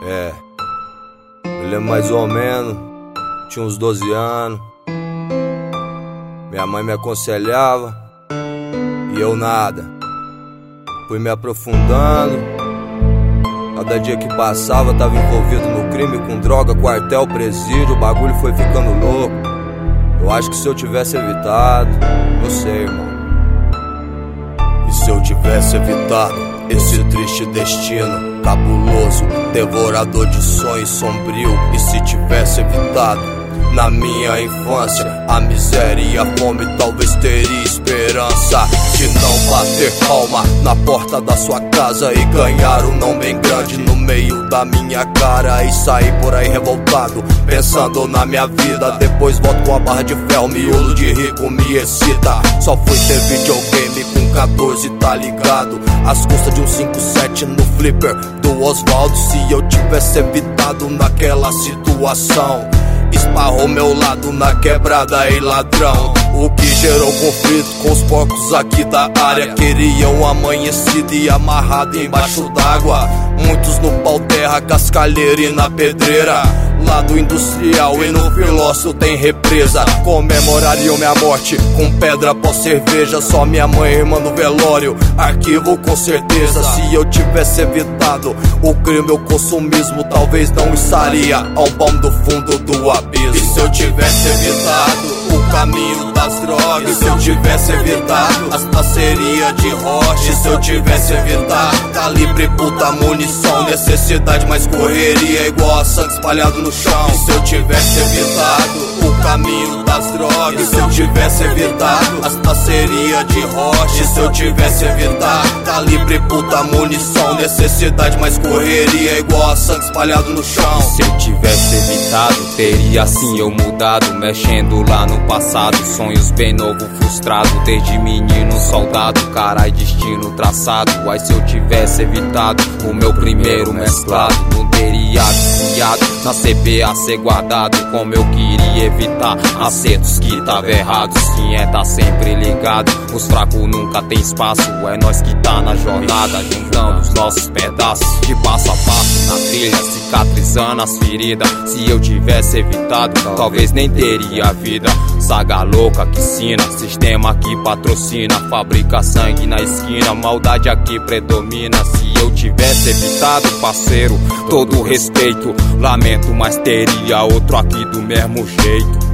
Eu lembro mais ou menos, tinha uns 12 anos. Minha mãe me aconselhava e eu nada. Fui me aprofundando. Cada dia que passava tava envolvido no crime, com droga, quartel, presídio. O bagulho foi ficando louco. Eu acho que se eu tivesse evitado, não sei, irmão. E se eu tivesse evitado esse triste destino cabuloso, devorador de sonhos sombrio? E se tivesse evitado na minha infância a miséria e a fome, talvez teria esperança de não bater palma na porta da sua casa e ganhar um não bem grande no meio da minha cara, e sair por aí revoltado pensando na minha vida. Depois volto com a barra de ferro, miolo de rico me excita. Só fui ter videogame com 14, tá ligado? Às custas de um 5-7 no flipper do Oswaldo. Se eu tivesse evitado naquela situação, esparrou meu lado na quebrada e ladrão. O que gerou conflito com os porcos aqui da área. Queriam amanhecido e amarrado embaixo d'água. Muitos no pau terra, cascalheira e na pedreira. Lado industrial e no filósofo tem represa. Comemorariam minha morte com pedra após cerveja. Só minha mãe e irmã no velório, arquivo com certeza. Se eu tivesse evitado o crime, o consumismo, talvez não estaria ao pão do fundo do abismo. E se eu tivesse evitado o caminho das drogas? E se eu tivesse evitado as parcerias de rocha? E se eu tivesse evitado calibre, puta, munição, necessidade mais correria, igual a sangue espalhado no chão? E se eu tivesse evitado o caminho das drogas? E se eu tivesse evitado as parcerias de rocha? E se eu tivesse evitado calibre, puta, munição, necessidade mais correria, igual a sangue espalhado no chão? Se eu tivesse evitado, teria assim eu mudado, mexendo lá no passado. Sonhos bem novo, frustrado, desde menino soldado, carai, destino traçado. Ai, se eu tivesse evitado o meu primeiro mesclado, não teria viciado na CBA ser guardado como eu queria evitar acertos que tava errado. Sim, tá sempre ligado, os fracos nunca tem espaço. É nós que tá na jornada, juntando os nossos pedaços de passo a passo na trilha, cicatrizando as feridas. Se eu tivesse evitado, talvez nem teria vida. Saga louca que ensina, sistema que patrocina, fabrica sangue na esquina, maldade aqui predomina. Se eu tivesse evitado, parceiro, todo respeito, lamento, mas teria outro aqui do mesmo jeito.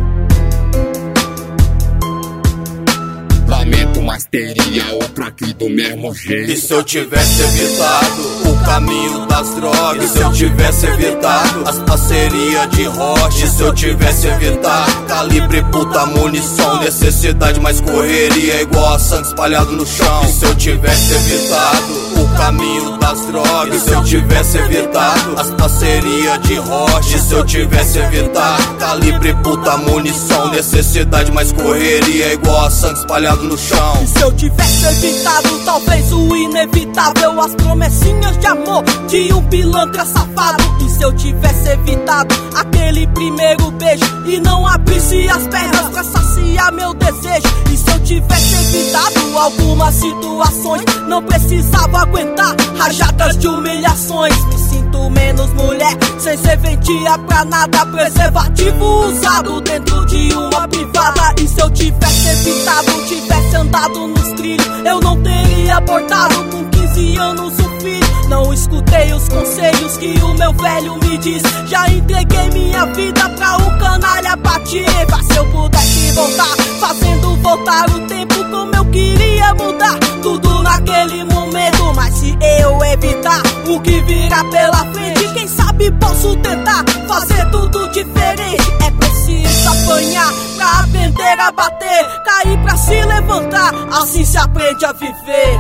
Lamento, mas teria outro aqui do mesmo jeito. E se eu tivesse evitado o caminho das drogas? E se eu tivesse evitado as parcerias de rocha? E se eu tivesse evitado calibre, puta, munição, necessidade mais correria, igual a sangue espalhado no chão? E se eu tivesse evitado o caminho das drogas? E se eu tivesse evitado as parcerias de rocha? E se eu tivesse evitado calibre, puta, munição, necessidade mais correria, igual a sangue espalhado no chão? E se eu tivesse evitado talvez o inevitável, as promessinhas de amor de um pilantra safado? E se eu tivesse evitado aquele primeiro beijo e não abrisse as pernas pra saciar meu desejo? E se eu tivesse evitado algumas situações, não precisava aguentar rajadas de humilhações. Me sinto menos mulher, sem serventia pra nada, preservativo usado dentro de uma privada. E se eu tivesse evitado, tivesse andado nos trilhos, eu não teria abortado com 15 anos um filho. Não escutei os conselhos que o meu velho me diz, já entreguei minha vida pra o canalha bater. Mas se eu pudesse voltar, fazendo voltar o tempo como eu queria mudar tudo naquele momento. Mas se eu evitar o que virá pela frente, quem sabe posso tentar fazer tudo diferente. É preciso apanhar pra aprender a bater, cair pra se levantar, assim se aprende a viver.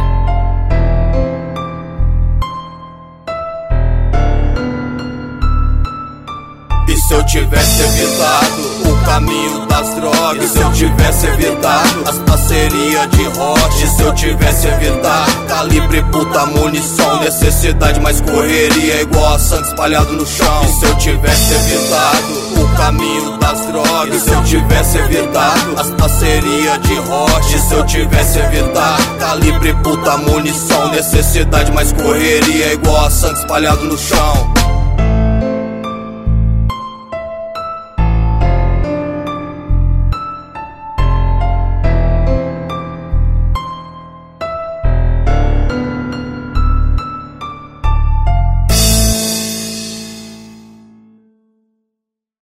E se eu tivesse evitado o caminho das drogas? E se eu tivesse evitado as parcerias de rocha? E se eu tivesse evitado calibre, puta, munição, necessidade mais correria, igual a sangue espalhado no chão? E se eu tivesse evitado o caminho das drogas? E se eu tivesse evitado as parcerias de rocha? E se eu tivesse evitado calibre, puta, munição, necessidade mais correria, igual a sangue espalhado no chão?